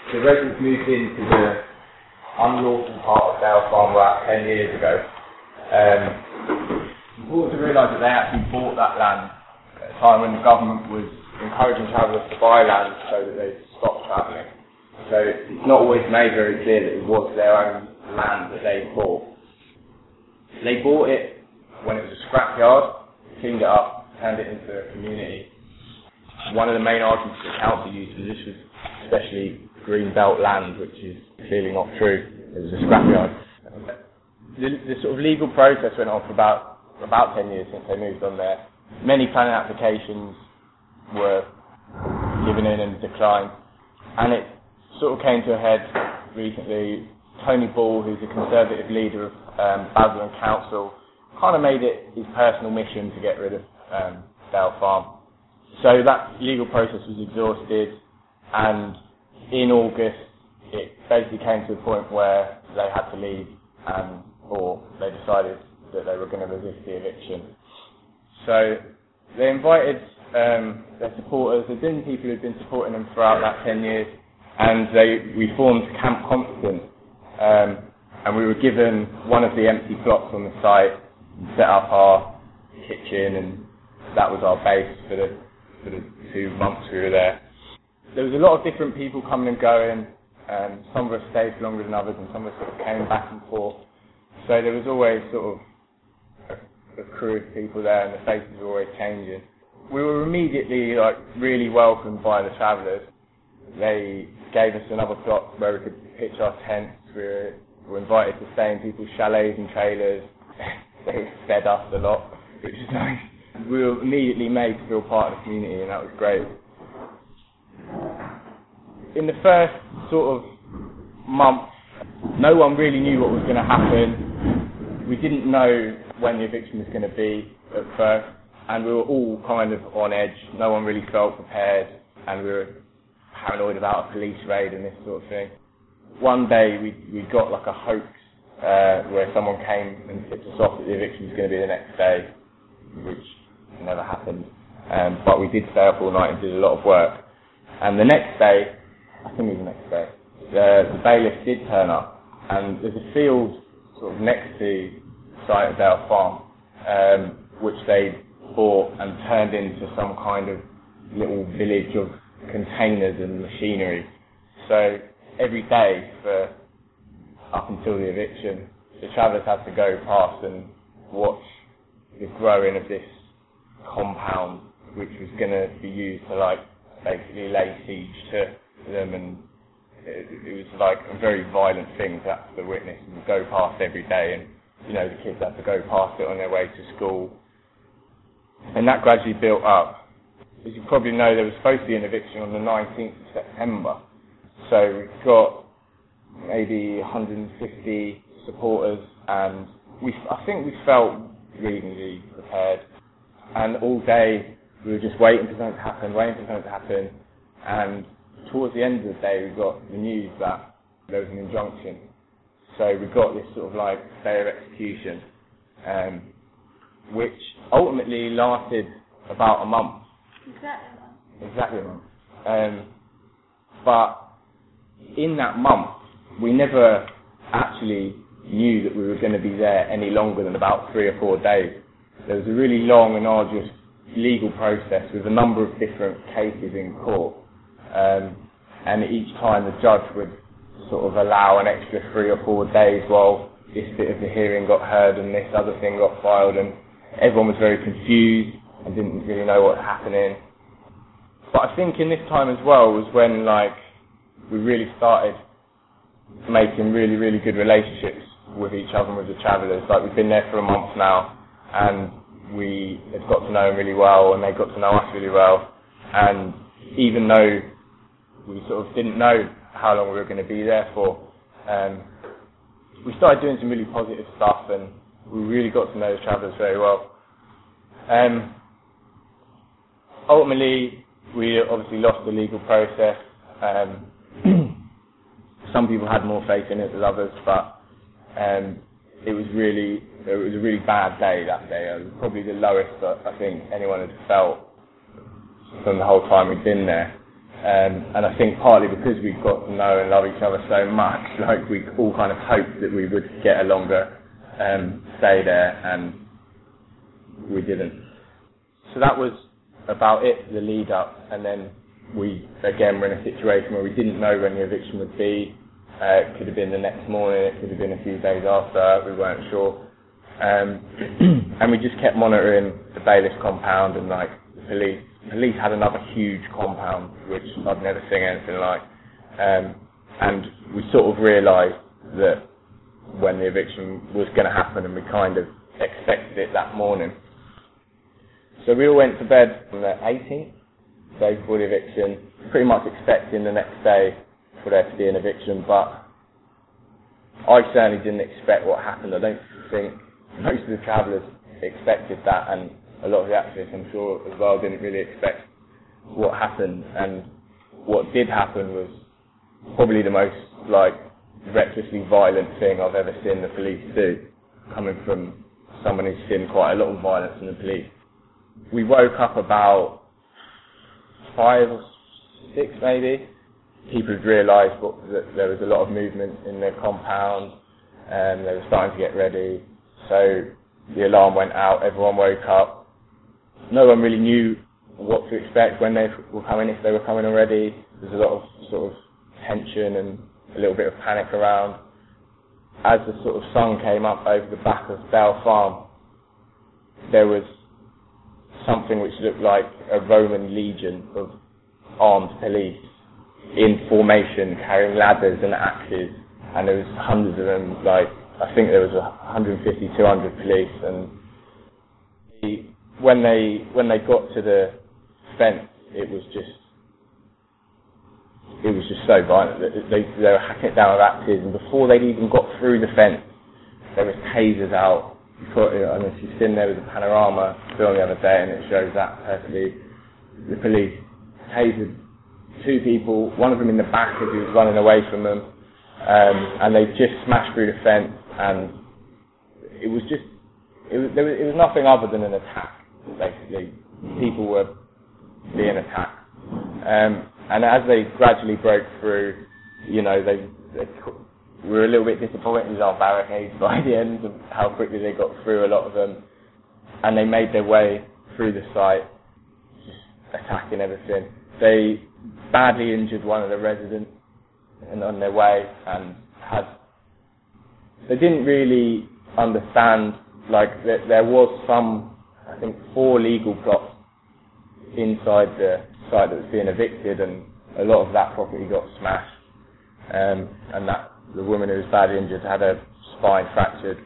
The residents moved into the unlawful part of Dale Farm about 10 years ago. It's important to realise that they actually bought that land at a time when the government was encouraging travellers to buy land so that they'd stop travelling. So it's not always made very clear that it was their own land that they bought. They bought it when it was a scrapyard, cleaned it up, turned it into a community. One of the main arguments that the council used was this was especially green belt land, which is clearly not true. It was a scrapyard. The sort of legal process went on for about 10 years since they moved on there. Many planning applications were given in and declined, and it sort of came to a head recently. Tony Ball, who's a Conservative leader of Basildon Council, kind of made it his personal mission to get rid of Dale Farm. So that legal process was exhausted, and in August it basically came to a point where they had to leave, or they decided that they were going to resist the eviction. So they invited their supporters. There'd been people who'd been supporting them throughout that 10 years, and we formed Camp Constant, and we were given one of the empty plots on the site, and set up our kitchen, and that was our base for the 2 months we were there. There was a lot of different people coming and going. Some of us stayed longer than others, and some of us sort of came back and forth. So there was always sort of a crew of people there, and the faces were always changing. We were immediately really welcomed by the travellers. They gave us another plot where we could pitch our tents. We were invited to stay in people's chalets and trailers. They fed us a lot, which was nice. We were immediately made to feel part of the community, and that was great. In the first sort of month, no one really knew what was going to happen. We didn't know when the eviction was going to be at first, and we were all kind of on edge. No one really felt prepared, and we were paranoid about a police raid and this sort of thing. One day we got like a hoax where someone came and tipped us off that the eviction was going to be the next day, which never happened. But we did stay up all night and did a lot of work. And the next day, I think it was the next day, the bailiff did turn up, and there's a field sort of next to the site of Dale Farm, which they bought and turned into some kind of little village of containers and machinery. So every day for up until the eviction, the travellers had to go past and watch the growing of this compound, which was going to be used to basically lay siege to them, and it was like a very violent thing to have to witness and go past every day, and the kids had to go past it on their way to school, and that gradually built up. As you probably know, there was supposed to be an eviction on the 19th of September, so we've got maybe 150 supporters, and I think we felt reasonably prepared, and all day we were just waiting for something to happen, and towards the end of the day we got the news that there was an injunction. So we got this sort of stay of execution, which ultimately lasted about a month. Exactly a month. But in that month, we never actually knew that we were going to be there any longer than about 3 or 4 days. There was a really long and arduous legal process with a number of different cases in court, and each time the judge would sort of allow an extra 3 or 4 days while this bit of the hearing got heard and this other thing got filed, and everyone was very confused and didn't really know what was happening. But I think in this time as well was when we really started making really, really good relationships with each other and with the travellers. We've been there for a month now, and we have got to know them really well, and they got to know us really well. And even though we sort of didn't know how long we were going to be there for, we started doing some really positive stuff, and we really got to know the travellers very well. Ultimately, we obviously lost the legal process. Some people had more faith in it than others, but it was a really bad day that day. It was probably the lowest that I think anyone had felt from the whole time we'd been there. And I think partly because we got to know and love each other so much, like we all kind of hoped that we would get a longer stay there, and we didn't. So that was about it for the lead up, and then we again were in a situation where we didn't know when the eviction would be. It could have been the next morning, it could have been a few days after, we weren't sure. And we just kept monitoring the bailiff's compound, and like the police had another huge compound which I'd never seen anything like. And we sort of realised that when the eviction was going to happen, and we kind of expected it that morning. So we all went to bed on the 18th, day before the eviction, pretty much expecting the next day for there to be an eviction, but I certainly didn't expect what happened. I don't think most of the travellers expected that, and a lot of the activists, I'm sure, as well, didn't really expect what happened. And what did happen was probably the most, like, recklessly violent thing I've ever seen the police do, coming from someone who's seen quite a lot of violence in the police. We woke up about 5 or 6 maybe. People had realised that there was a lot of movement in their compound, and they were starting to get ready. So the alarm went out, everyone woke up. No one really knew what to expect when they were coming, if they were coming already. There's a lot of sort of tension and a little bit of panic around. As the sort of sun came up over the back of Bell Farm, there was something which looked like a Roman legion of armed police in formation, carrying ladders and axes, and there was hundreds of them. Like, I think there was 150, 200 police, and when they got to the fence, it was just so violent. They were hacking it down with axes, and before they'd even got through the fence, there was tasers out. I don't know if you've seen, there was a panorama film the other day, and it shows that perfectly. The police tasered 2 people, one of them in the back as he was running away from them, and they just smashed through the fence, and it was nothing other than an attack, basically. People were being attacked. And as they gradually broke through, you know, we were a little bit disappointed with our barricades by the end of how quickly they got through, a lot of them, and they made their way through the site, just attacking everything. They badly injured one of the residents and on their way, and they didn't really understand, like, that there was some, I think, 4 legal plots inside the site that was being evicted, and a lot of that property got smashed, and that the woman who was badly injured had her spine fractured.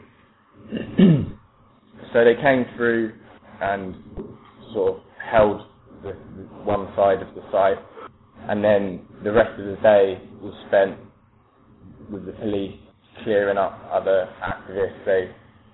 So they came through and sort of held the one side of the site, and then the rest of the day was spent with the police clearing up other activists.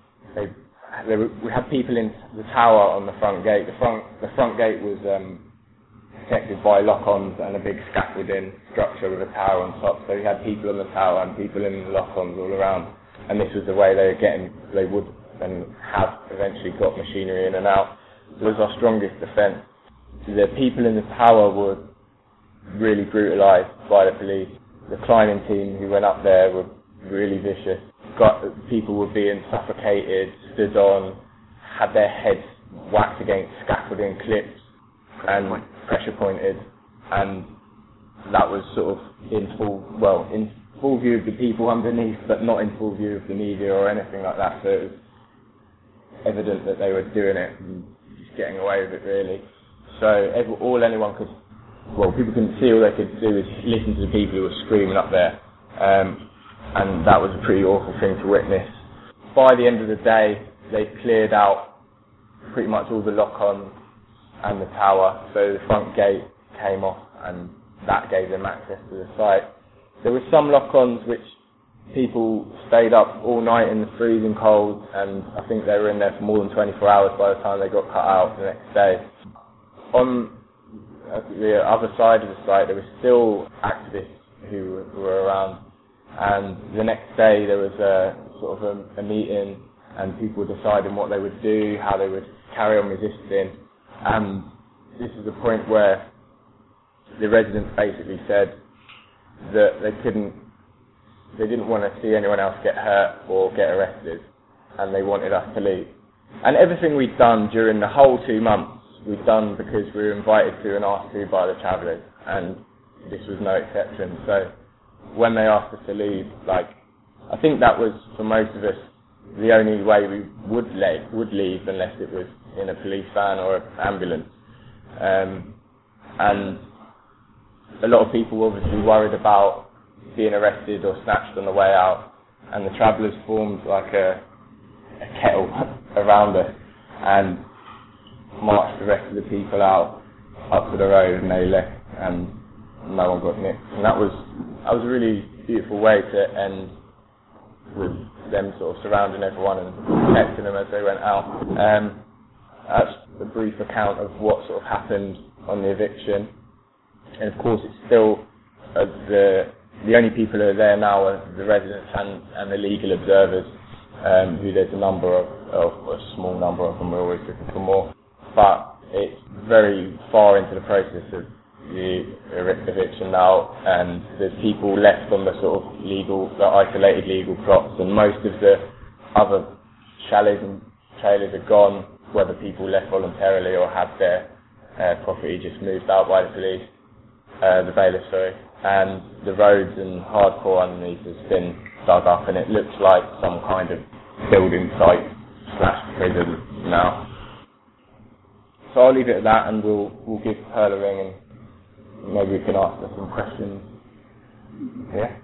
We had people in the tower on the front gate. The front gate was protected by lock-ons and a big scaffolding structure with a tower on top. So we had people on the tower and people in the lock-ons all around. And this was the way they would and have eventually got machinery in and out. It was our strongest defence. The people in the tower were really brutalised by the police. The climbing team who went up there were really vicious. People were being suffocated, stood on, had their heads whacked against scaffolding clips and pressure pointed, and that was sort of in full view of the people underneath, but not in full view of the media or anything like that. So it was evident that they were doing it and just getting away with it, really. So people couldn't see. All they could do was listen to the people who were screaming up there, and that was a pretty awful thing to witness. By the end of the day, they cleared out pretty much all the lock-ons and the tower, so the front gate came off, and that gave them access to the site. There were some lock-ons which people stayed up all night in the freezing cold, and I think they were in there for more than 24 hours by the time they got cut out the next day. On the other side of the site, there were still activists who were around, and the next day there was a meeting, and people were deciding what they would do, how they would carry on resisting. And this is the point where the residents basically said that they didn't want to see anyone else get hurt or get arrested, and they wanted us to leave. And everything we'd done during the whole 2 months, we'd done because we were invited to and asked to by the travellers, and this was no exception. So when they asked us to leave, I think that was, for most of us, the only way we would leave unless it was in a police van or an ambulance. And a lot of people were obviously worried about being arrested or snatched on the way out, and the travellers formed like a kettle around us and marched the rest of the people out up to the road, and they left, and no one got nicked. And that was a really beautiful way to end, with them sort of surrounding everyone and protecting them as they went out. That's a brief account of what sort of happened on the eviction. And of course it's still the only people who are there now are the residents and the legal observers, who there's a number of a small number of them. We're always looking for more, but it's very far into the process of the eviction now, and there's people left on the sort of isolated legal plots, and most of the other chalets and trailers are gone, whether people left voluntarily or had their property just moved out by the police, the bailiff, sorry. And the roads and hardcore underneath has been dug up, and it looks like some kind of building site / prison now. So I'll leave it at that, and we'll give Pearl a ring, and maybe we can ask her some questions here.